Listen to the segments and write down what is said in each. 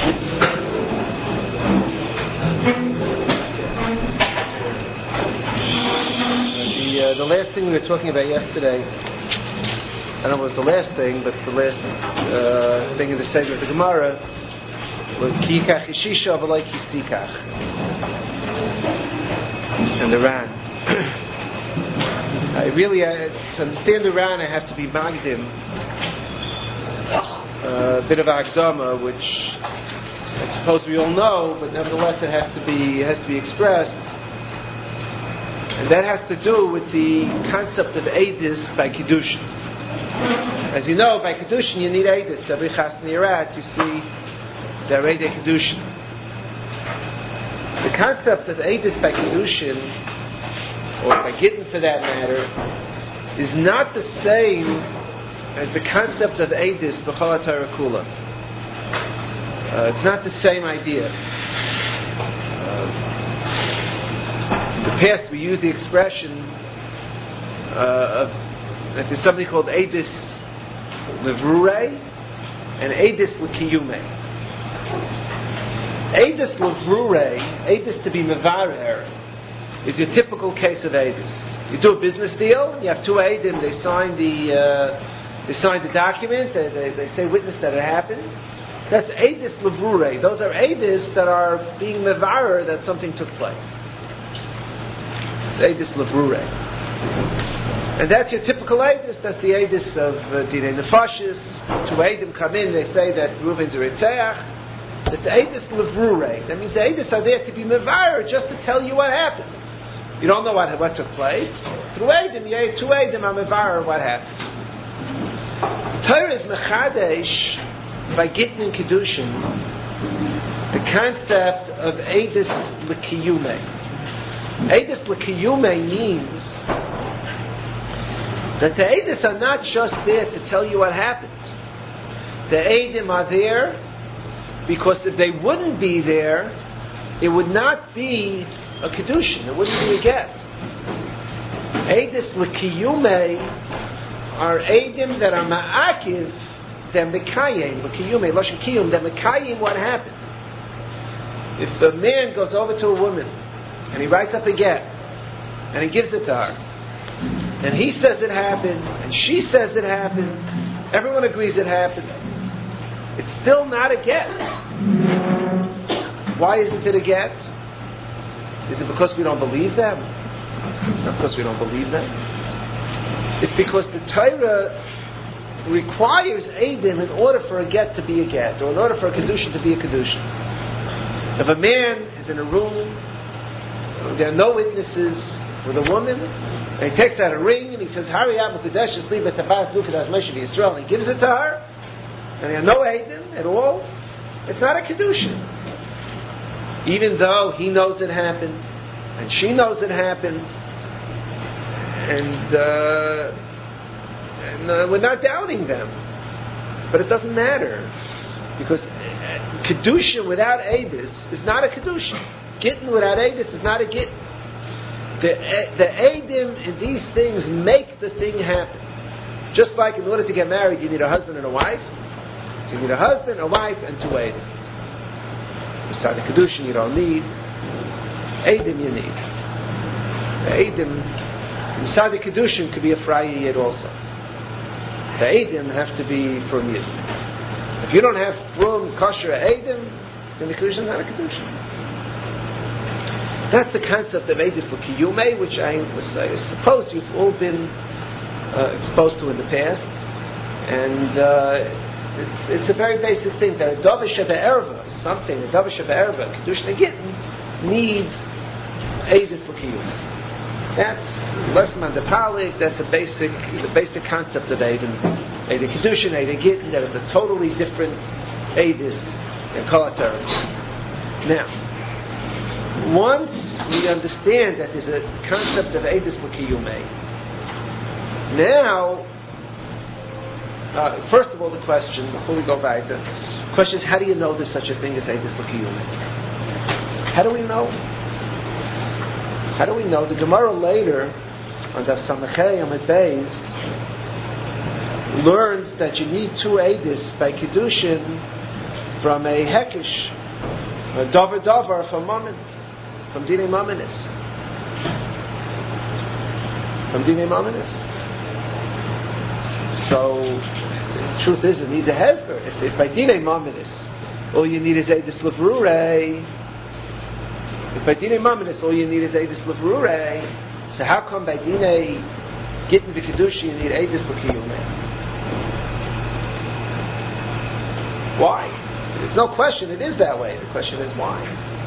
The last thing we were talking about yesterday, I don't know if it was the last thing, but the last thing in the segment of the Gemara was Ki yikach Yishisha v'lo kisikach, and the Ran. To understand the Ran, I have to be magdim a bit of Akdama, which I suppose we all know, but nevertheless it has to be expressed. And that has to do with the concept of Eidus by Kiddushin. As you know, by Kiddushin you need Eidus. Every Chasna Yirat, you see the Eidus Kiddushin. The concept of Eidus by Kiddushin, or by Gittin for that matter, is not the same as the concept of Eidus b'chol HaTorah Kula. It's not the same idea. In the past, we used the expression that there's something called Eidus Levrurei and Eidus L'Kiyumei. Eidus Levrurei, Eidus to be Mevarer, is your typical case of Eidus. You do a business deal, you have two Eidim, they sign the document, they say witness that it happened. That's Eidus Levrurei. Those are Eidus that are being Mevarer that something took place. Eidus Levrurei. And that's your typical Eidus. That's the Eidus of Dinei Nefashis. Two Eidim come in, they say that Reuven's a Ritzeach. It's Eidus Levrurei. That means the Eidus are there to be Mevarer, just to tell you what happened. You don't know what took place. Through Eidim, two Eidim are Mevarer what happened. The Torah is Mechadesh by Gittin and Kiddushin the concept of Eidus L'Kiyumei. Eidus L'Kiyumei means that the Eidus are not just there to tell you what happened. The Eidim are there because if they wouldn't be there, it would not be a Kiddushin, it wouldn't be a get. Eidus L'Kiyumei are Eidim that are Ma'akiv, they're Mekayim, L'Kiyumei, Lashon Kiyum, they're Mekayim what happened. If a man goes over to a woman and he writes up a get and he gives it to her, and he says it happened, and she says it happened, everyone agrees it happened, it's still not a get. Why isn't it a get? Is it because we don't believe them? Not because we don't believe them. It's because the Torah requires Eidim in order for a get to be a get, or in order for a Kedushin to be a Kedushin. If a man is in a room, there are no witnesses with a woman, and he takes out a ring and he says, "Hurry up, Mekudesh Esli b'Tabas Zukadas Moshe v'Yisrael," and he gives it to her, and there are no Eidim at all, it's not a Kedushin. Even though he knows it happened, and she knows it happened, and we're not doubting them, but it doesn't matter, because Kedusha without Eidus is not a Kedusha. Gittin without Eidus is not a Gittin. The Eidim in these things make the thing happen. Just like in order to get married, you need a husband and a wife. So you need a husband, a wife, and two Eidim. Beside the Kedushin, you don't need. Eidim you need. The Eidim, beside the Kedushin, could be a Fraya Yid also. The Eidim have to be from Yid. If you don't have from kosher Eidim, then the Kedushin is not a Kedushin. That's the concept of Eidus L'Kiyumei, which I suppose you've all been exposed to in the past. And it's a very basic thing that a Davar Sheba'erva, a Davar Sheba'erva, Kedushin Gittin, needs Eidus L'Kiyumei. That's less mandapalik, that's the basic concept of Eidim. Eidim Kedushin, Eidim Gittin, that is a totally different Eidus than Kol HaTorah. Now, once we understand that there's a concept of Eidus L'Kiyumei, now, first of all, the question, before we go back, the question is, how do you know there's such a thing as Eidus L'Kiyumei? How do we know? How do we know? The Gemara later, on Daf Samachei Amud Beis, learns that you need two Eidus by Kiddushin from a hekish, a davar from mammon, from dinei mammonis. From dinei mammonis. So, the truth is, it needs a hesber. If by dinei mammonis, all you need is eidus levrurei. If by dinei mammonis, all you need is eidus levrurei. So how come by dinei gittin v'kedusha you need eidus l'kiyumei? Why? There's no question it is that way. The question is why.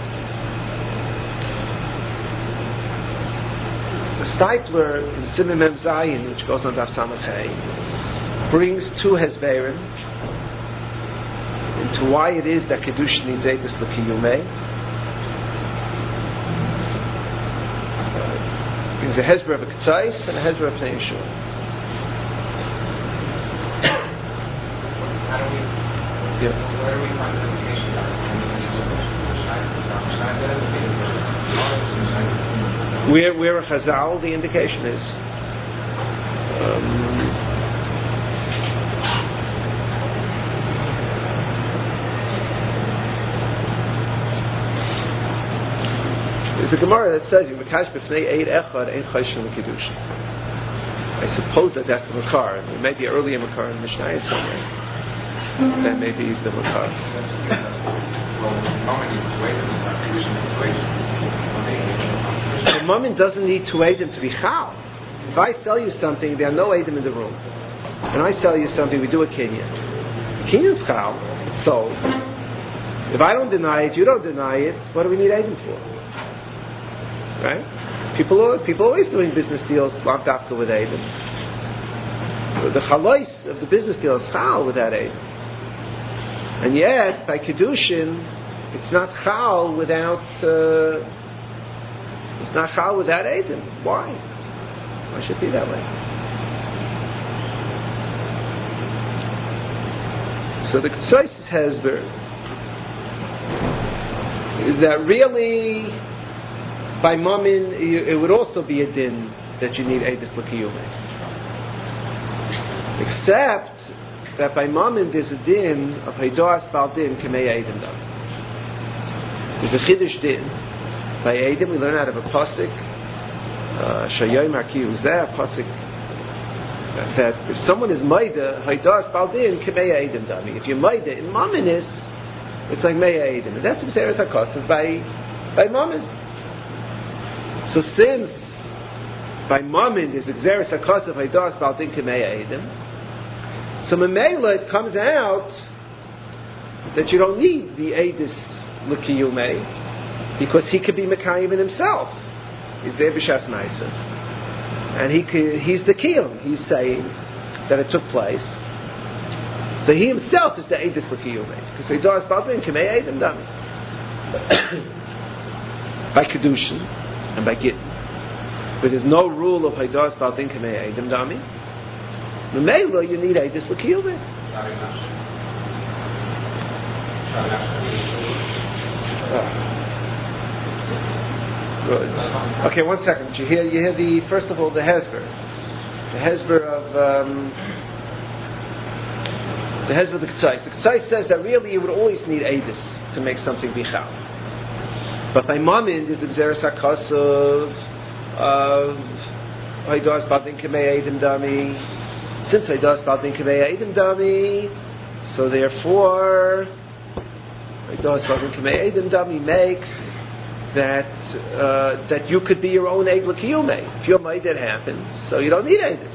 The Stipler in Siman Mem Zayin, which goes on Daf Samach Hey, brings two hesberim into why it is that kedusha needs eidus l'kiyumei. Brings a hesber of a ketzais and a hesber of Pnei Yeshua. Where do we find the indication that where a Chazal the indication is? There's a Gemara that says, I suppose that's the Makar. It may be earlier Makar in Mishnah somewhere. That may be the Makar. The Mammon doesn't need two Eidim to be Chal. If I sell you something, there are no Eidim in the room. And I sell you something, we do a Kinyan. Kinyan's Chal, it's sold. If I don't deny it, you don't deny it, what do we need Eidim for? Right? People always doing business deals locked after with Eidim. So the Chalois of the business deal is Chal without Eidim. And yet, by Kedushin, it's not Chal without Eidim. Why? Why should it be that way? So the Ketzos Hesber is that really, by Mammon, it would also be a din that you need Eidus L'Kiyumei. Except that by Mammon there's a din of Haidoas Bal Din K'mei Eidim Dam. There's a Chiddush din. By Eidim we learn out of a Pasuk, Shayoy Marki Uzeh, a Pasuk, that if someone is Maida, Haidoas Bal Din K'mei Eidim Dam. If you're Maida in Mammonis, it's like Mei Eidim. And that's B'seres HaKosav by Mammon. So since by Mammon there's B'seres HaKosav Haidoas Bal Din K'mei Eidim, so Memela, it comes out that you don't need the Eidus L'Kiyumei because he could be Mekayim in himself. He's there B'Shas Maisa. And he's the Kiyum. He's saying that it took place. So he himself is the Eidus L'Kiyumei. Because he does Balbin K'mei Eidim Dami. By Kedushin and by Gittin. But there's no rule of Haidas Balbin K'mei Eidim Dami. Memela, you need Eidus L'Kiyumei. Good. Okay, 1 second. You hear the first of all the Hesber. The Hesber of the Ketzais. The Ketzais says that really you would always need Eidus to make something bichal. But by Mammon there's Gzeres HaKosav of Haidas Balbin K'mei Eidim Dami. Since Haidas Balbin K'mei Eidim Dami, so therefore Haidas Balbin K'mei Eidim Dami makes that you could be your own Eid L'Kiyumei. If your Maid that happens, so you don't need Eidus.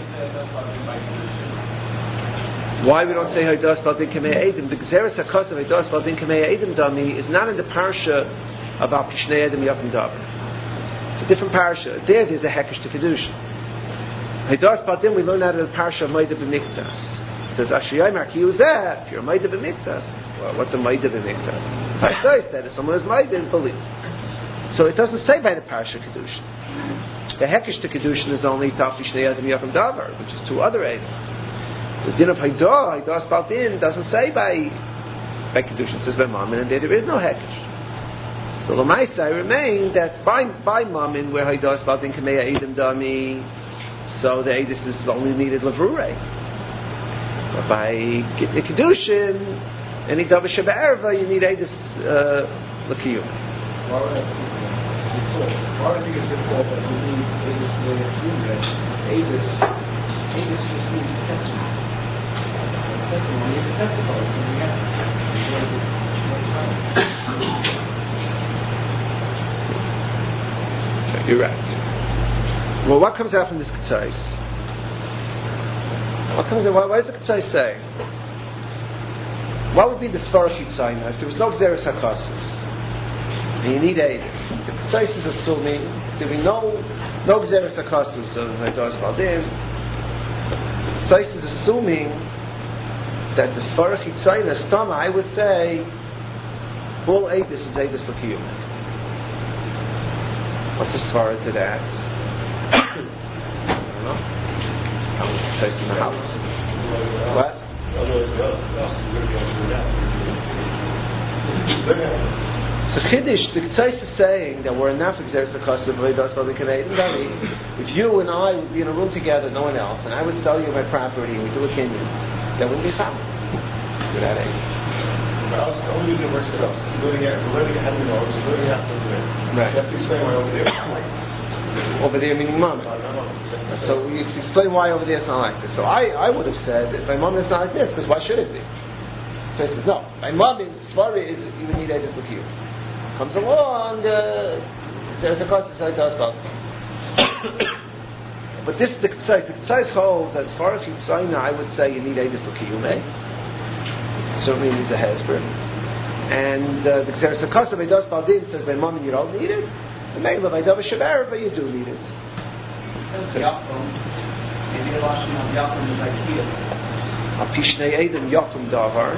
Why we don't say Haidas Balbin K'mei Eidim? The Gzeres HaKosav Haidas Balbin K'mei Eidim Dami is not in the parsha about Kishnei Eidim Yakum Davar. It's a different parsha. There's a Hekesh to Kedushin. Haidas Balbin we learn out of the parsha of Maida B'Miktzas. It says Ashiyai Marki Uzeh. If you're Maida B'Miktzas, well, what's a Maida B'Miktzas? Haidas that if someone is Maida is believed. So it doesn't say by the parsha Kedushin. The Hekesh to Kedushin is only Taf Kishnei Eidim Yakum Davar, which is two other Eidim. The din of Haidas Balbin doesn't say by Kedushin. It says by Mammon, and there is no Hekesh. So the Maasai remain that by Mammon where Haidas Balbin K'mei Eidim Dami, so the Eidus is only needed Levrurei. But by Kedushin, Any davar shebe'erva, you need Eidus l'kiyum. Why would I think it's difficult that we need Avis to assume that Avis just means testimony. Testimony is a testimony. You're right. Well, what comes out from this Ketzais? What comes out? What does the Ketzais say? What would be the Sfarach Yitzayna if there was no Gzeres HaKasus? And you need Eidus. The Ketzais is assuming there will be no Gzeres HaKasus of Haidas Baldim. Ketzais is assuming that the Sfarach Yitzayna, Stama, I would say, all Eidus is Eidus L'Kiyum. What's the Svara to that? I don't know. How much Ketzais in the house? What? So Chiddush, the Ketzais is saying that we're enough Gzeres HaKasus of Haidas Baldim Kanei. If you and I would be in a room together, no one else, and I would sell you my property and we do a kinyan, that wouldn't be found without Eidus. The only reason it works for us is we're living at $100,000, we're living at $100,000. Right. You have to explain why over there it's not like this. Over there meaning mom. So you explain why over there it's not like this. So I would have said, if my mom is not like this, because why should it be? So he says, no. My mom in Svara is you would need Eidus L'Kiyum. Comes along, there's a cost that does about. But this is the Ketzais. The Ketzais holds that as far as Yitzayna, I would say you need Eidus L'Kiyum. Certainly needs a hesper. And the Gzeres HaKasus of Haidas Baldim says by mom and you don't need it. The Meila by davar shebe'erva, but you do need it. Maybe the lashon of Yakum is like here. Apishnei Eidem Yakum davar.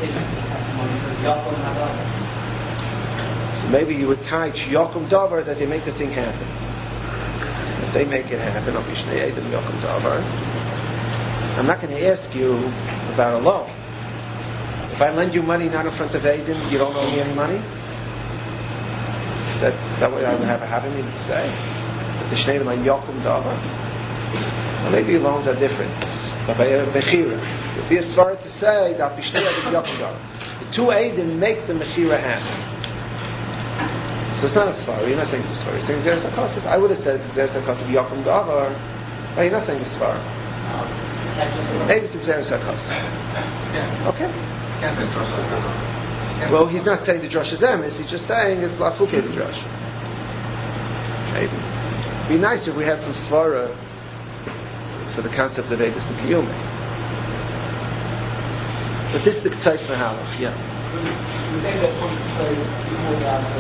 So maybe you would tie Yakum davar that they make the thing happen. If they make it happen, Apishnei Eidem Yakum davar. I'm not going to ask you about a loan. If I lend you money not in front of Aiden, you don't owe me any money? Is that what I would have a habit to say? But the Shnei L'man Yakum davar. Well, maybe loans are different. But by Mechira, it would be a svara to say that Bishnei Eidem Yakum davar. The two Aiden make the Mechira happen. So it's not a svara. You're not saying it's a svara. You're saying Gzeres HaKasus. I would have said it's Gzeres HaKasus of Yakum davar. But you're not saying it's svara. Maybe it's Gzeres HaKasus. Yeah. Okay. Yeah. Well, he's not saying the drush is emes. He's just saying it's lafuke the drush. Maybe it'd be nice if we had some svara for the concept of Eidus L'Kiyum. But this is the Ketzais Mahalach. Yeah. You say that from people that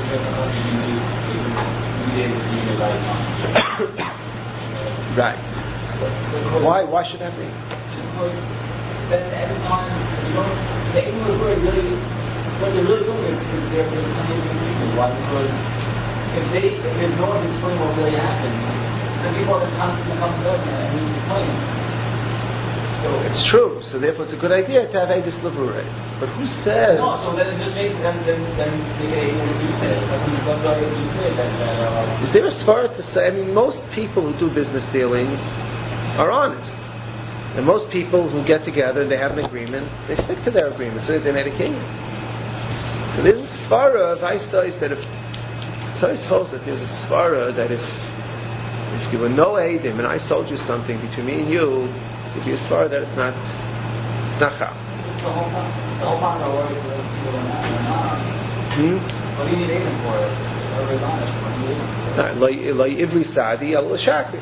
Right. Why should that be? Then every time you don't, the aim of the really, what they're really doing is they're uneducated people. Why? Because if there's no one to explain what really happened, so people are constantly come to us and we explain. So it's true. So therefore, it's a good idea to have Eidus L'Vurei. But who says? No. So then it just makes then they do it. Like when you say that. Is there a svara to say? I mean, most people who do business dealings are honest. And most people who get together and they have an agreement, they stick to their agreement, so that they made a kinyan. So there's a svara of Aistais that if Ketzais holds that there's a svara that if you were no Eidim and I sold you something between me and you, it'd be a svara that it's not chal. The whole time I worry for people are not. What do you need Eidim for? Everybody's honest. What do you need Eidim for? Like Ivri Sadi al Shakri.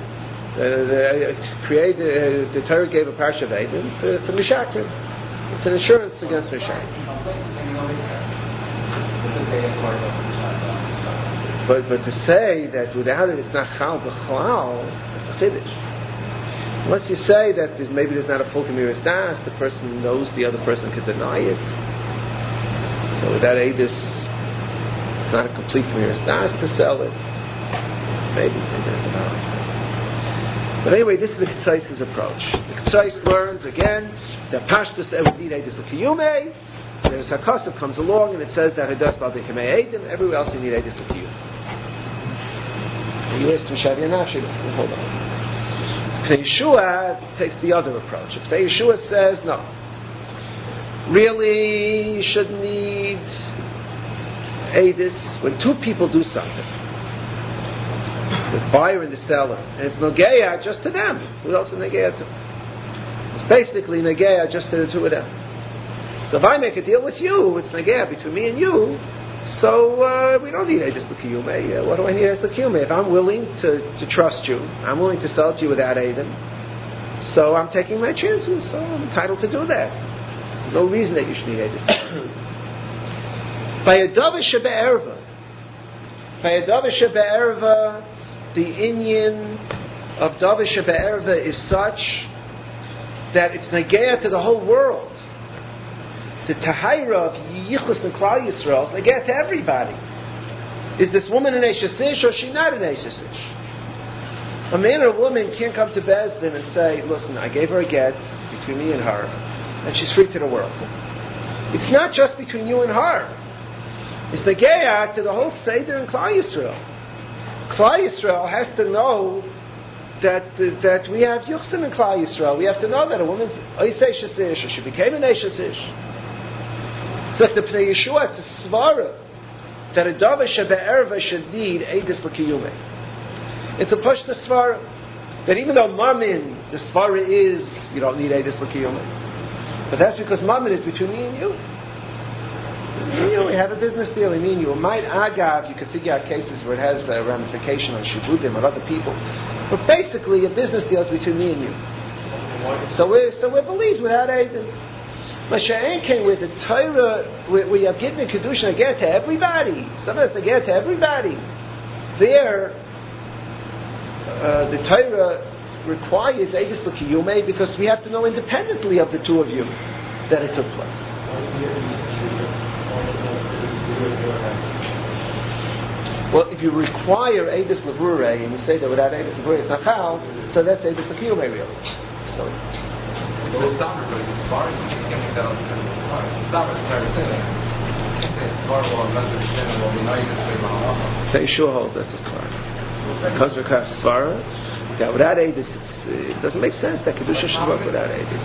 The Torah gave a parsha of Eidim for Mishakrim. It's an insurance against Mishakrim. But to say that without it it's not chal b'chlal, it's a chiddush. Unless you say that maybe there's not a full gemiras das, the person knows the other person could deny it. So without Eidus, it's not a complete gemiras das to sell it. Maybe that's about it. But anyway, this is the Ketzais' approach. The Ketzais learns again that Pashtus would need Eidus L'Kiyum. There's HaKasus comes along and it says that Haidas Baldim Kanei Eidim. Everywhere else you need Eidus L'Kiyum. And you asked Mishav Yanashi, hold on. Pnei Yeshua takes the other approach. Pnei Yeshua says no. Really, you shouldn't need Eidus when two people do something. The buyer and the seller. And it's Nogeya just to them. Who else is Nogeya to? It's basically Nogeya just to the two of them. So if I make a deal with you, it's Nogeya between me and you. So we don't need Eidus L'Kiyumei. What do I need Eidus L'Kiyumei? If I'm willing to trust you, I'm willing to sell to you without Eidim, so I'm taking my chances. So I'm entitled to do that. There's no reason that you should need Eidus. By a Dava Shebe'erva, the inyan of Dava Shebe'erva is such that it's Nageya to the whole world. The Tahira of Yichus and Klal Yisrael is Nageya to everybody. Is this woman an Eishes Ish or is she not an Eishes Ish? A man or a woman can't come to Beis Din and say, listen, I gave her a get between me and her, and she's free to the world. It's not just between you and her. It's Nageya to the whole Seder and Klal Yisrael. Klal Yisrael has to know that we have Yuchsim in Klal Yisrael. We have to know that a woman's Eishes Ish or she became an Eishes Ish. So the Pnei Yeshua, it's a svara that a Dava Shebe'erva should need Eidus L'Kiyumei. It's a push to svara that even though Mammon, the svara is you don't need Eidus L'Kiyumei, but that's because Mammon is between me and you. We have a business deal. Me and you. Might agav, you could figure out cases where it has a ramification on shibudim or other people, but basically a business deal is between me and you. So we're believed without Eidim. Masha'en came with the Torah, we have given the Kedushin again to everybody. Sometimes they get to everybody. There, the Torah requires Eidus L'Kiyumei because we have to know independently of the two of you that it took place. Well, if you require Eidus L'Vurei and you say that without Eidus L'Vurei it's not Chal, so that's Eidus L'Kiyumei really. So, well, it's Damer, but it's Svar. You can't make that up because it's Svar. It's Damer, it's very thin. You can't say it's Svar, well, that's the Shin, well, we know you just say Mahalacha. Say Yeshua holds that's a Svar. Because we're called Svar, that without Eidus, it doesn't make sense that Kedusha should work without Eidus.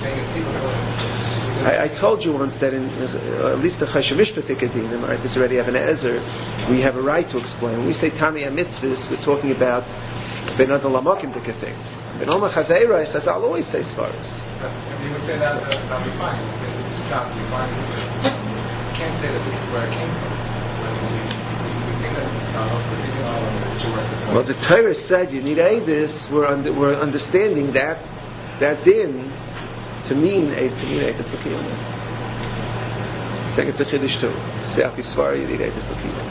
I told you once that in at least the Choshen Mishpatik Adinim, right, this already have an Ezer, we have a right to explain. When we say Tami HaMitzvahs, we're talking about Ben Adol Lamokim Dika things. Ben Oma Chazeira, Chazal always say Svaras. If you would say that, that'd be fine. You would say this is not be fine. You can't say that this is where it came from. We think that it's not up. Well, the Torah said you need Eidus. We're understanding that din to mean Eidus L'Kiyumei. Saying it's a Chiddush too. Say Api Svar, you need Eidus L'Kiyumei.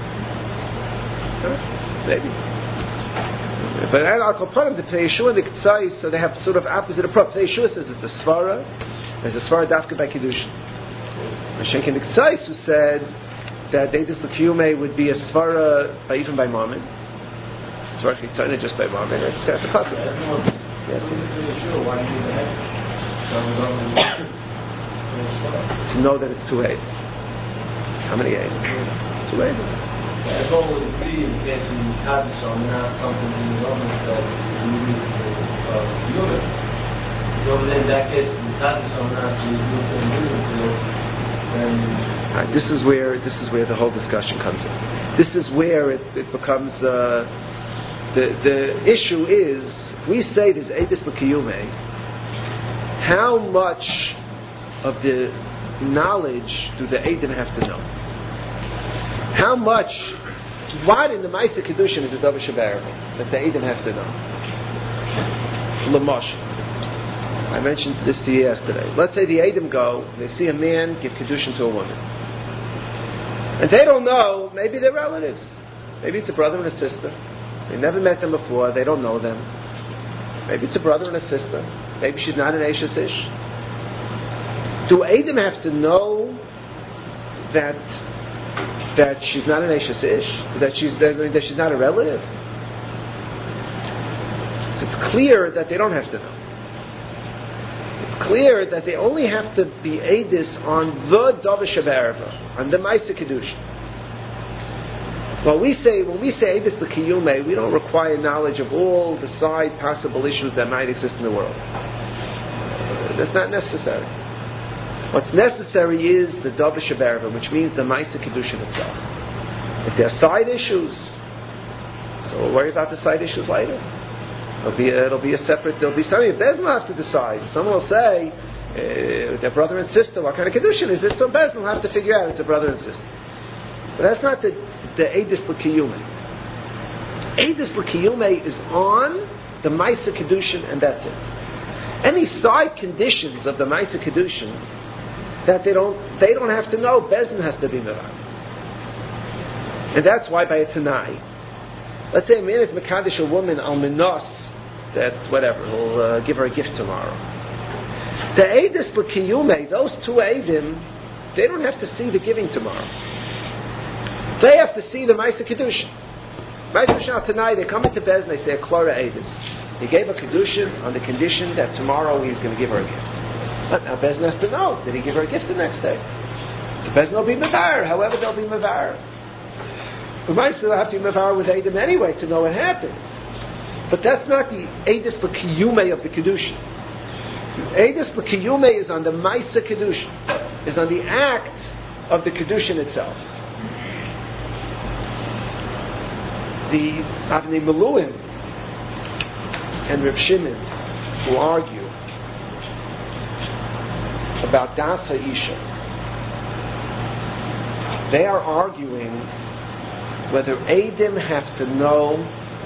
Maybe. But I'll compare them to Pnei Yeshua and the Ketzai, so they have sort of opposite approach. Pnei Yeshua says it's a Svara, there's a Svara Dafka by Kiddushin. Mashenk and the Ketzai who said that Eidus L'Kiyumei would be a Svara even by Mammon. Svara Ketzai, not just by Mammon. That's a possible. Yes. To know that it's 2 8. How many 8? 2 8. As long as the case in Kaddish are not something in the government that you need unit. So then that case in Kaddish are not unit, then this is where the whole discussion comes in. This is where it becomes the issue is if we say there's Eidus L'Kiyumei, how much of the knowledge do the Eidim have to know? How much, what in the Ma'aseh Kedushin is a Dava Shebe'erva that the Eidim have to know? L'mosh. I mentioned this to you yesterday. Let's say the Eidim go, they see a man give Kedushin to a woman. And they don't know, maybe they're relatives. Maybe it's a brother and a sister. They never met them before, they don't know them. Maybe it's a brother and a sister. Maybe she's not an Eishes Ish. Do Eidim have to know that she's not an Eishes Ish? That she's not a relative? So it's clear that they don't have to know. It's clear that they only have to be Eidus on the Dava Shebe'erva, on the Ma'aseh Kedushin. When we say Eidus L'Kiyumei, we don't require knowledge of all the side possible issues that might exist in the world. That's not necessary. What's necessary is the Davar Sheberva, which means the Ma'aseh Kedushin itself. If there are side issues, so we'll worry about the side issues later. There'll be something Bezdin will have to decide. Someone will say, their brother and sister, what kind of Kedushin is it? So Bezdin will have to figure out it's a brother and sister. But that's not the Eidus L'Kiyume. Eidus L'Kiyume is on the Ma'aseh Kedushin, and that's it. Any side conditions of the Ma'aseh Kedushin that they don't have to know, Bezdin has to be Mevar. And that's why by a Tanai, let's say a man is Mekadesh a woman al Minos, that whatever, he'll give her a gift tomorrow. The Eidus L'Kiyume, those two Eidim, they don't have to see the giving tomorrow. They have to see the Ma'aseh Kedushin. Ma'aseh Kedushin tonight, they come into Bezdin, they say a Klora Eidus. He gave a Kedushin on the condition that tomorrow he's going to give her a gift. But now Bezdin has to know, did he give her a gift the next day? So Bezdin will be Mevar, however they'll be Mevar. The Ma'aseh will have to be Mevar with Eidim anyway to know what happened. But that's not the Eidus L'Kiyume of the Kedushin. Eidus L'Kiyume is on the Ma'aseh Kedushin, is on the act of the Kedushin itself. The Avnei Miluim and Reb Shimon, who argue about Das HaIsha, they are arguing whether Eidim have to know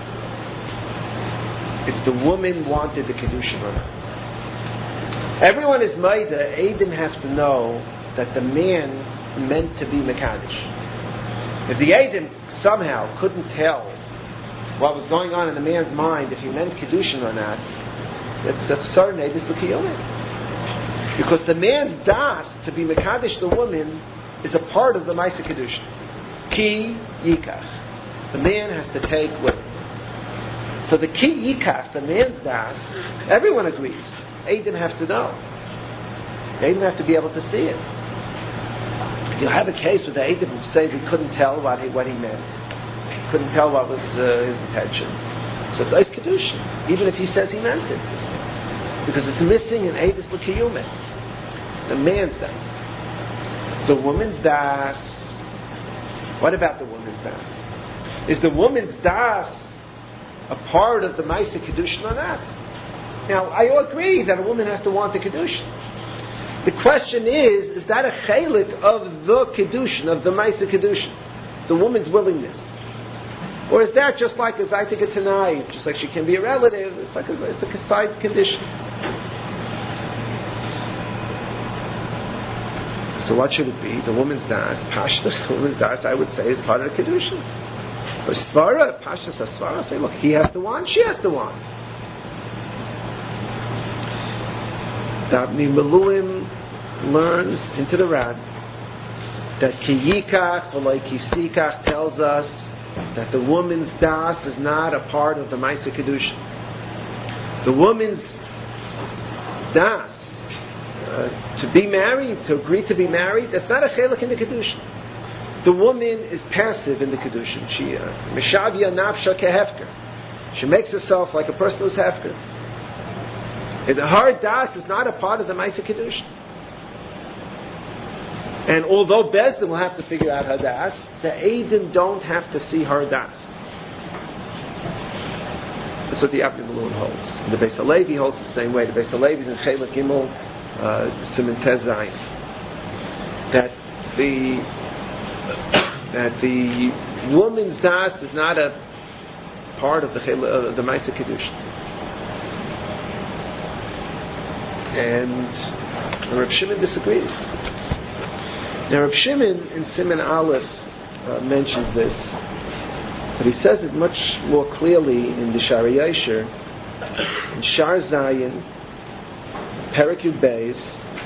if the woman wanted the Kedushin or not. Everyone is Maida, Eidim have to know that the man meant to be Mekadesh. If the Eidim somehow couldn't tell what was going on in the man's mind, if he meant Kedushin or not, it's a certain Eidus L'Kiyume. Because the man's das to be Mekadesh the woman is a part of the Ma'aseh Kedushin. Ki Yikach. The man has to take with him. So the Ki Yikach, the man's das, everyone agrees. Eidim have to know. Eidim have to be able to see it. You'll have a case where the Eidim say they couldn't tell what he meant. Couldn't tell what was his intention. So it's Eis Kedushin, even if he says he meant it. Because it's missing an Eidus L'Kiyume. The man's das. The woman's das. What about the woman's das? Is the woman's das a part of the Ma'aseh Kedushin or not? Now, I agree that a woman has to want the Kedushin. The question is that a chelik of the Kedushin, of the Ma'aseh Kedushin? The woman's willingness. Or is that just like as I think it tonight, just like she can be a relative, it's like a side condition. So what should it be? The woman's das, Pashtus, the woman's das, I would say, is part of the Kedushin. But Svara, Pashtus Svara, say, look, he has to want, she has to want. Avnei Miluim learns into the Rad that Ki Yikach v'lo Ki Sikach tells us that the woman's das is not a part of the Ma'aseh Kedushin. The woman's das, to be married, to agree to be married, that's not a chelik in the Kedushin. The woman is passive in the Kedushin. She mishavia nafsha kehefker. She makes herself like a person who's hefker. And her das is not a part of the Ma'aseh Kedushin. And although Bezdin will have to figure out her das, the Eidim don't have to see her das. That's what the Avnei Miluim holds. And the Beis HaLevi holds the same way. The Beis HaLevi is in Chelik Gimel, Siman Tez Zayin. That the woman's das is not a part of the Ma'aseh Kedushin. And Reb Shimon disagrees. Now Reb Shimon in Siman Aleph mentions this, but he says it much more clearly in the Shari Yosher, in Shar Zayin, Perek Yud Beis,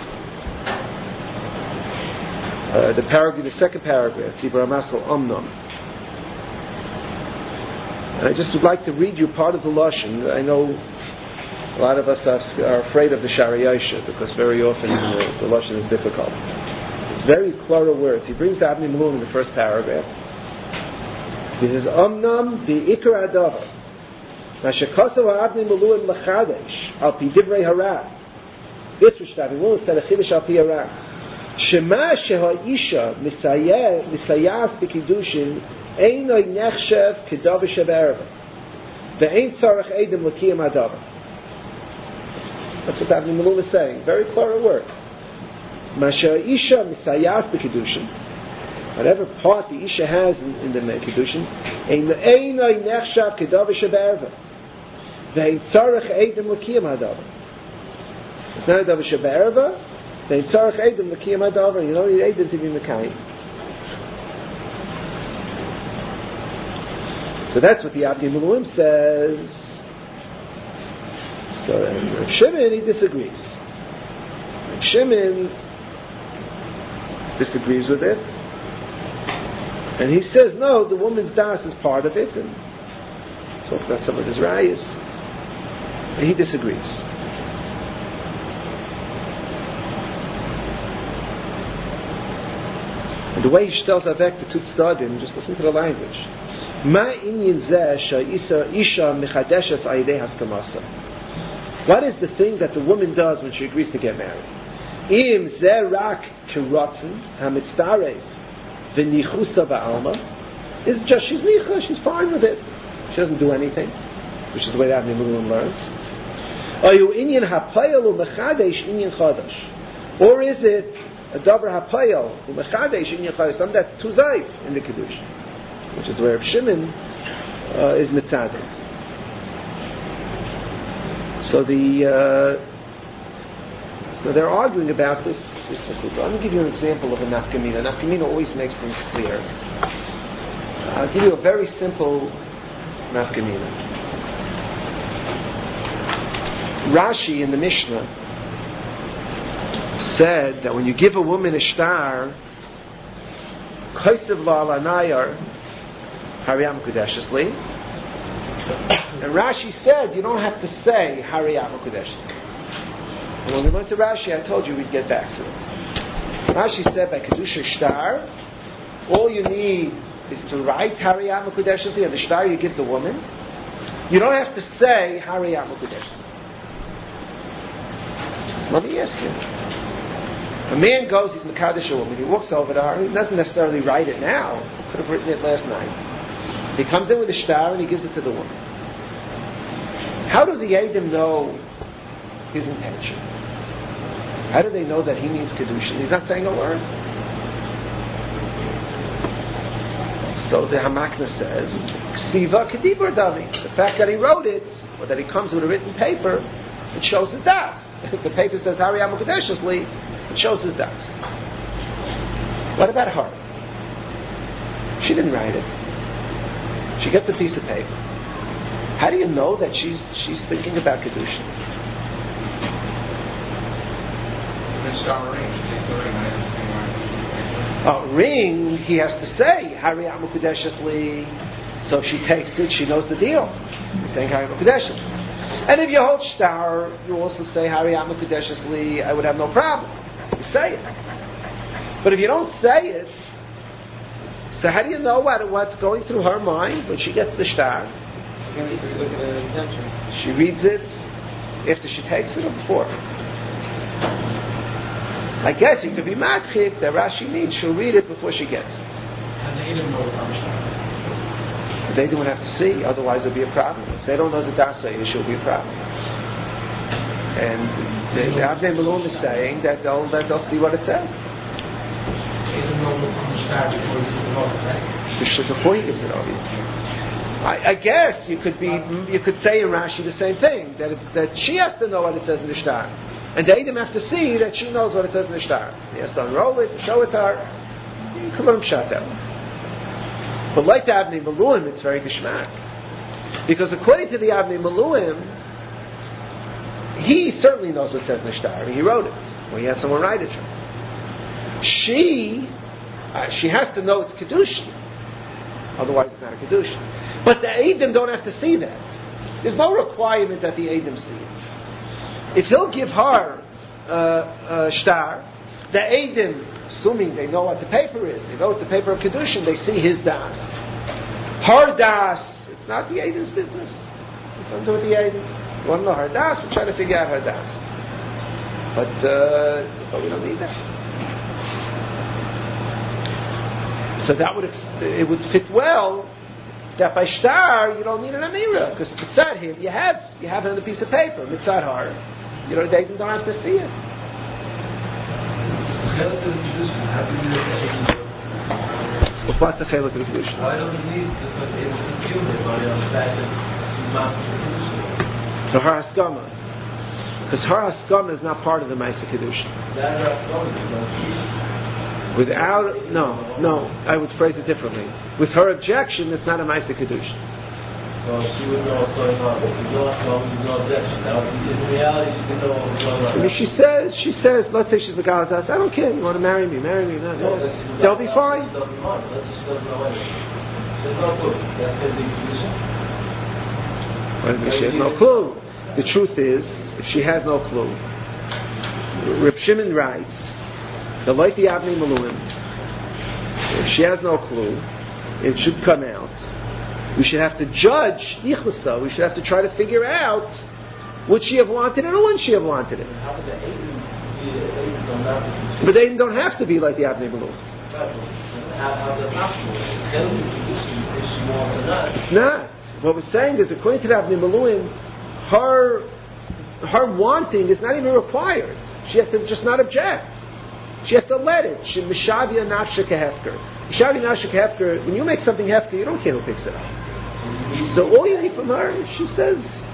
the second paragraph, Dibur HaMaskal Omnom. And I just would like to read you part of the Lashon. I know a lot of us are afraid of the Shari Yosher because very often the Lashon is difficult. It's very clear words. He brings the Avnei Miluim in the first paragraph. He says, Omnam bi'ikar hadavar, mashakasav Avnei Miluim lachadesh, al pi divrei hara. This which the Avnei Miluim said a chidesh al pi hara. Shema sheha misayas b'kiddushin einoi nechshev kedav shebe'erva ve'ein tzarech edim l'kiyam hadavar. That's what Avnei Malum is saying. Very clear words. Masha isha misayas b'kiddushin. Whatever part the isha has in the kiddushin, einoi nechshev kedav shebe'erva ve'ein tzarech edim l'kiyam hadavar. It's not a davar shebe'erva. Ve'ein tzarech edim l'kiyam hadavar. You don't need edim to be mekayim. So that's what the Avnei Malum says. So Rav Shimon, he disagrees. Rav Shimon disagrees with it, and he says no, the woman's das is part of it, and talk about some of his rayas. And he disagrees. And the way he tells Avek the two tzadim, just listen to the language. Ma inyan zeh isha mechadeshes ayidei haskamasa. What is the thing that the woman does when she agrees to get married? Im zeh rak kirotzen hamitztarev v'nichusa ba'alma. Is just she's nicha, she's fine with it. She doesn't do anything, which is the way that Avnei Malum learns. Ayu inyan hapayel u'mechadesh inyan chadash, or is it a davar hapayel u'mechadesh inyan chadash, something that's tuzayif in the kiddush, which is where Rav Shimon is mitzadik. So they're arguing about this. Let me give you an example of a nafkamina. Nafkamina always makes things clear. I'll give you a very simple nafkamina. Rashi in the Mishnah said that when you give a woman a shtar, Kaisav la'alanayar Hariyam Kudeshesli. And Rashi said you don't have to say Hariyam Kudeshesli. And when we went to Rashi, I told you we'd get back to it. Rashi said by Kedusha Shtar, all you need is to write Hariyam Kudeshesli, and the shtar you give the woman. You don't have to say Hariyam Kudeshesli. So let me ask you. A man goes, he's Mekadesh a woman, he walks over to her, he doesn't necessarily write it now, he could have written it last night. He comes in with a shtar and he gives it to the woman. How do the Eidim know his intention? How do they know that he means Kedushin? He's not saying a word. So the Hamakna says, Ksiva Kedibur Davi. The fact that he wrote it, or that he comes with a written paper, it shows his das. If the paper says Hariyam Kudeshesli, it shows his das. What about her? She didn't write it. She gets a piece of paper. How do you know that she's thinking about Kedushin? Ring, he has to say Hariyam Kudeshesli. So if she takes it, she knows the deal. He's saying Hariyam Kudeshesli. And if you hold shtar, you also say Hariyam Kudeshesli, I would have no problem. You say it. But if you don't say it, so how do you know what's going through her mind when she gets the shtar? She reads it after she takes it or before? I guess it could be matchik that Rashi means she'll read it before she gets it. And they didn't know the They don't have to see, otherwise it'll be a problem. If they don't know the dasa, it will be a problem. And the Avnei Malum is saying that they'll see what it says. Before he gives it over. I guess you could say in Rashi the same thing, that she has to know what it says in the shtar, and the Eidim have to see that she knows what it says in the shtar. He has to unroll it, show it to her. You can let him shut that one. But like the Avnei Malum, it's very geshmak, because according to the Avnei Malum, he certainly knows what it says in the shtar. He wrote it, or he had someone write it for him. She has to know it's Kedushin. Otherwise it's not a Kedushin. But the Eidim don't have to see that. There's no requirement that the Eidim see it. If he'll give her shtar, the Eidim, assuming they know what the paper is, they know it's a paper of Kedushin, they see his das. Her das, it's not the Eidim's business. It's nothing to do with the Eidim. You want to know her das? We're trying to figure out her das. But we don't need that. So that it would fit well that by shtar you don't need an amira because mitzad him you have it on the piece of paper mitzad har. They don't have to see it. What's the chelik of the kedusha? I don't need to put it in the fact that she's not kedusha. So her haskama, because her haskama is not part of the ma'aseh kedusha. That her haskama is not. Without no, I would phrase it differently. With her objection, it's not a ma'aseh kedusha. So she would know what's going on. If you don't have no objection. Now, in reality, she didn't know what was going on. I mean, she says, let's say she's Megaladas, I don't care, you want to marry me. No. They'll be fine. She doesn't mind. Let's just doesn't know anything. There's no clue. That's going to be kedusha. She has no clue. The truth is, if she has no clue, Reb Shimon writes, the light the Avnei Maluim, if she has no clue, it should come out. We should have to judge Yichusa. We should have to try to figure out would she have wanted it or wouldn't she have wanted it. But they don't have to be like the Avnei Maluim. It's not. What we're saying is, according to the Avnei Maluim, her wanting is not even required. She has to just not object. She has to let it. Mishavia nafsha kehefker. Mishavia nafsha kehefker. When you make something hefker, you don't care who picks it up. So all you need from her, she says.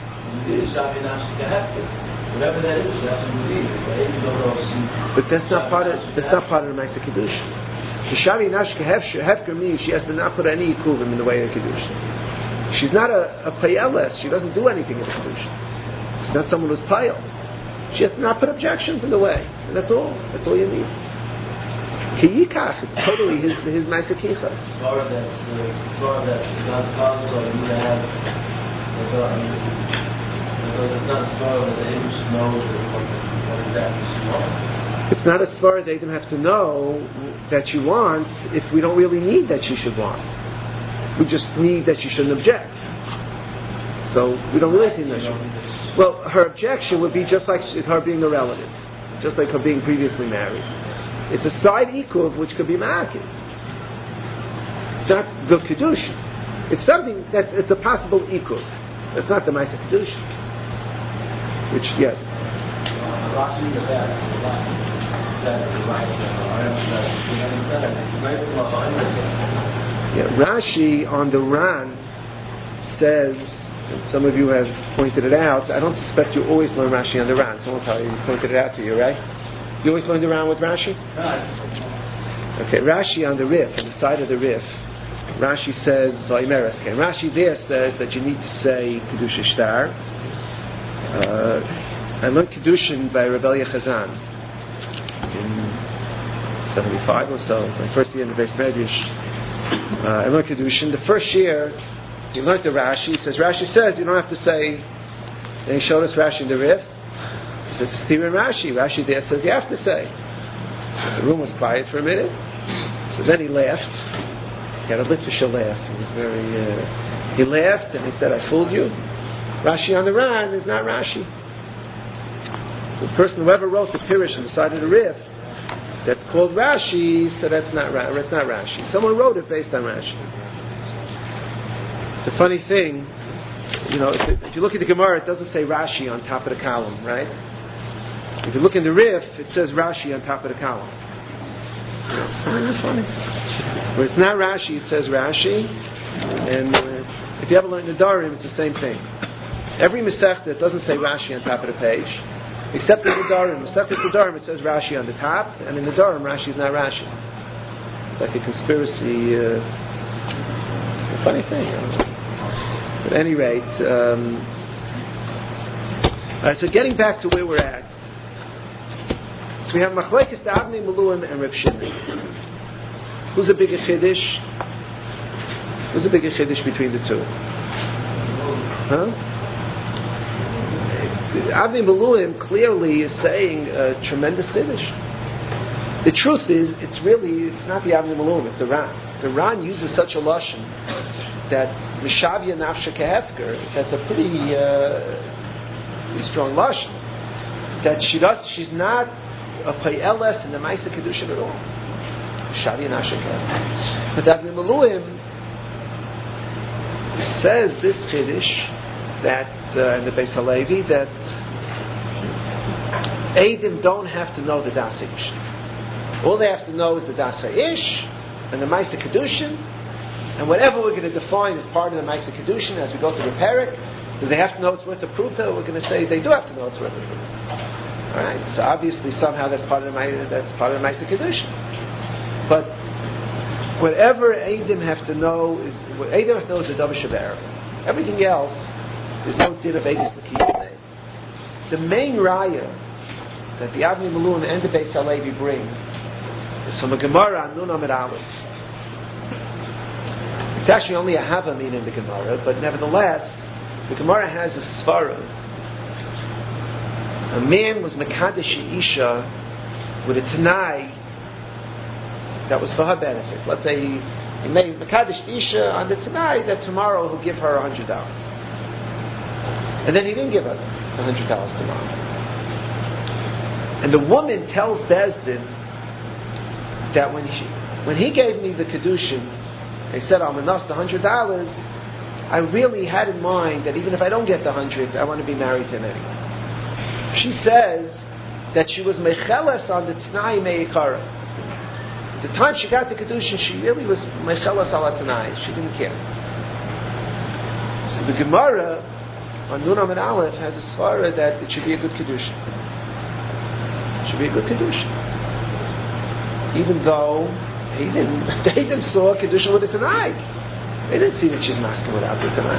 Whatever that is, you have to believe it. But that's not part of the ma'aseh kedusha. Mishavia nafsha kehefker means she has to not put any ikuvim in the way of kedusha. She's not a payeles. She doesn't do anything in the kedusha. She's not someone who's payel. She has to not put objections in the way. And that's all. That's all you need. Kiyikach, it's totally his ma'aseh kichas. As far as that God's father, so you would have it's not as far as the English knows what exactly she wants. It's not as far as they even have to know that she wants if we don't really need that she should want. We just need that she shouldn't object. So we don't really think that she. Well, her objection would be just like her being a relative, just like her being previously married. It's a side ikuv which could be ma'akiv. It's not the kedusha. It's something that it's a possible ikuv. It's not the ma'aseh kedusha. Which yes. Yeah, Rashi on the Ran says, and some of you have pointed it out, I don't suspect you always learn Rashi on the Ran. Someone pointed it out to you, right? You always learn the Ran with Rashi? Okay, Rashi on the Rif, on the side of the Rif, Rashi says, Rashi there says that you need to say Kedusha Shtar. I learned Kedushin by Rebbelia Chazan in 75 or so, my first year in the Beis Medrash. I learned Kedushin. The first year, he learned the Rashi. He says, Rashi says you don't have to say, and he showed us Rashi in the Rif. He says, Stephen Rashi. Rashi there says you have to say. The room was quiet for a minute. So then he laughed. He had a litvisha laugh. He was very, he laughed and he said, I fooled you. Rashi on the Ran is not Rashi. The person who ever wrote the Pirish on the side of the Rif, that's called Rashi, so that's not Rashi. Someone wrote it based on Rashi. It's a funny thing, if you look at the Gemara, it doesn't say Rashi on top of the column, right? If you look in the Rif, it says Rashi on top of the column. It's really funny. Where it's not Rashi, it says Rashi, and if you ever learn Nedarim, it's the same thing. Every Masechta, it doesn't say Rashi on top of the page, except in Nedarim. Masechta Nedarim, it says Rashi on the top, and in Nedarim, Rashi is not Rashi. It's like a conspiracy, a funny thing. At any rate, all right, so getting back to where we're at. So we have Machlekes Avnei Maluim and Reb Shimon. Who's a bigger Chiddush? Who's a bigger Chiddush between the two? Huh? Avnei Maluim clearly is saying a tremendous Chiddush. The truth is, it's not the Avnei Maluim, it's the Ran. The Ran uses such a lashon that Mishavia Nafsha Kehefker, that's a pretty strong lashon. That she's not a payeles in the Ma'aseh Kedushin at all. Shari and Ashakel. But Avnei Maluim says this Chiddush that in the Beis Halevi that Eidim don't have to know the Das Ish. All they have to know is the Das Ish and the Ma'aseh Kedushin, and whatever we're going to define as part of the Ma'aseh Kedushin as we go through the Perek. Do they have to know it's worth a pruta? We're going to say they do have to know it's worth a pruta. All right. So obviously somehow that's part of the Ma'aseh Kedushin. But whatever Eidim have to know is what Eidim have to know is the Davar Shaber. Everything else, there's no din of Eidus L'Kiyah. The main raya that the Avnei Maluim and the Beis Halevi bring is from a Gemara on Nun Amid Aleph. It's actually only a Havamim in the Gemara, but nevertheless, the Gemara has a svara. A man was Mekadesh Isha with a Tanai that was for her benefit. Let's say he made Mekadesh Isha on the Tanai that tomorrow he'll give her $100. And then he didn't give her $100 tomorrow. And the woman tells Bezdin that when he gave me the Kedushin, he said, I'm enough the $100, I really had in mind that even if I don't get the 100, I want to be married to him anyway. She says that she was mecheles on the Tanai Me'ikara. The time she got the Kedushin, she really was mecheles ala Tanai. She didn't care. So the Gemara on Nun Amid Aleph has a svara that it should be a good Kedushin. It should be a good Kedushin. Even though they didn't saw Kedushin with a Tanai. They didn't see that she's masking without the Tanai.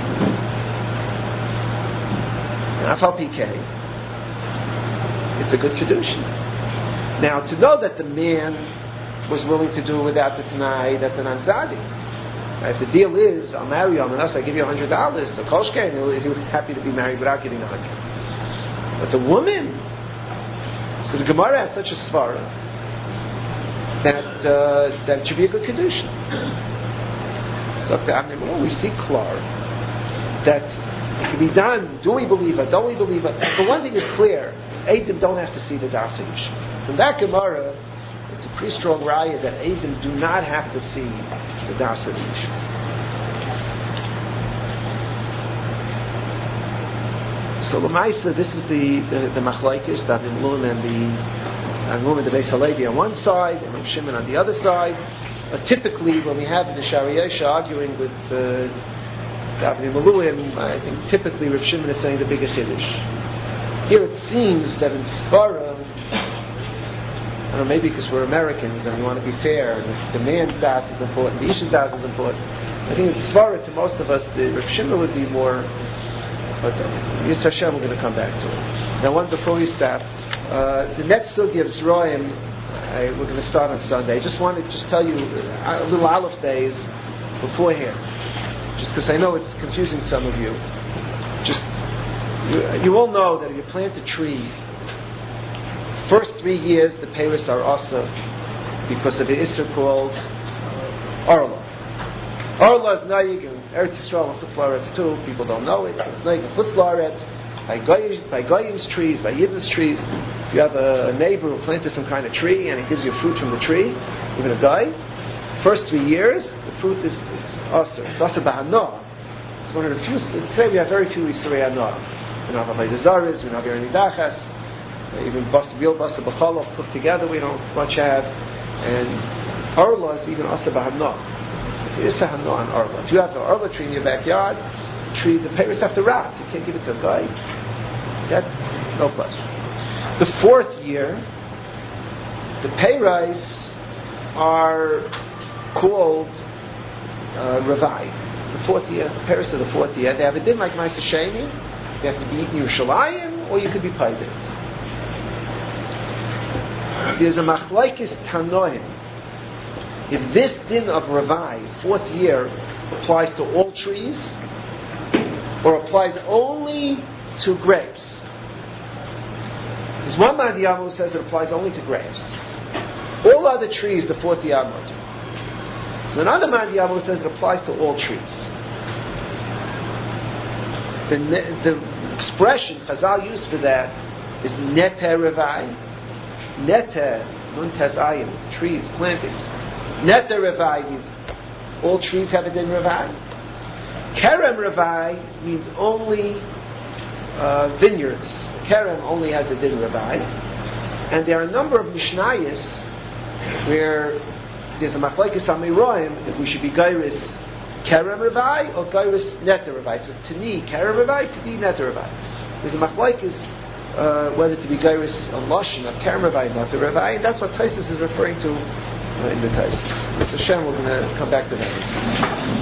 Afal PK, it's a good Kedushin. Now, to know that the man was willing to do it without the Tanai, that's an Anzadi. If the deal is, I'll marry you, unless I give you $100, so Kolshkein, he was happy to be married without giving $100. But the woman, so the Gemara has such a svara that it should be a good Kedushin. So we see klar that it can be done. Do we believe it? Don't we believe it? But one thing is clear: Eidim don't have to see the Das Ish. From that Gemara, it's a pretty strong raya that Eidim do not have to see the Das Ish. So Lamaisa, this is the Machlaikis, the Avnei Maluim and the Beis Halevi on one side, and Rav Shimon on the other side. But typically, when we have the Shariyosha arguing with the Avnei Maluim, I think typically Rav Shimon is saying the bigger Chiddush. Here it seems that in Svara, I don't know, maybe because we're Americans and we want to be fair, the man's das is important, the Isha's das is important. I think in Svara, to most of us, the Rav Shimon would be more, but Yitz Hashem, we're going to come back to it. Now, before we stop, the next sugya of Zroim, we're going to start on Sunday. I just wanted to tell you a little Aleph days beforehand, just because I know it's confusing some of you. You all know that if you plant a tree, first 3 years the peiros are also because of the Isser called Arla. Arla is Naig in Eretz Yisrael and Chutz La'aretz too. People don't know it. It's Naig in Chutz La'aretz by Goyim's trees, by Yidden's trees. If you have a neighbor who planted some kind of tree and it gives you fruit from the tree, even a guy, first 3 years, the fruit is Aser. It's Aser B'Hana. It's one of the few, today we have very few Yisrei Hana. We don't have Avodah Zarah, we don't have Yerei Nidachas, even real Basa B'Cholov cooked together we don't much have. And Arla is even Aser B'Hana. It's Issa Hana on Arla. If you have an Arla tree in your backyard, the peiros have to rot. You can't give it to a guy. That, no question. The 4th year, the peiros are called Ravai. The 4th year, the peiros of the 4th year, they have a din like Ma'aseh Sheni. They have to be eaten in Yerushalayim, or you could be Paidit. There's a Machlaikis Tanoim. If this din of Ravai, 4th year, applies to all trees, or applies only to grapes. There's one Madiyama who says it applies only to grapes. All other trees, the 4th year are mutter. There's another Madiyama who says it applies to all trees. The expression Chazal used for that is Neter Revai. Neter Nun tes ayin, trees, plantings. Neter revai means all trees have a din revai. Kerem revai means only vineyards. Kerem only has a din revai. And there are a number of mishnayos where there's a machlekes amiroim if we should be gairis kerem revai or gairis neter revai. So to me kerem revai, to me neter revai. There's a machlekes whether to be gairis a lashon of kerem revai, neter revai, and that's what Taisus is referring to in the Taisus. It's Hashem. We're going to come back to that.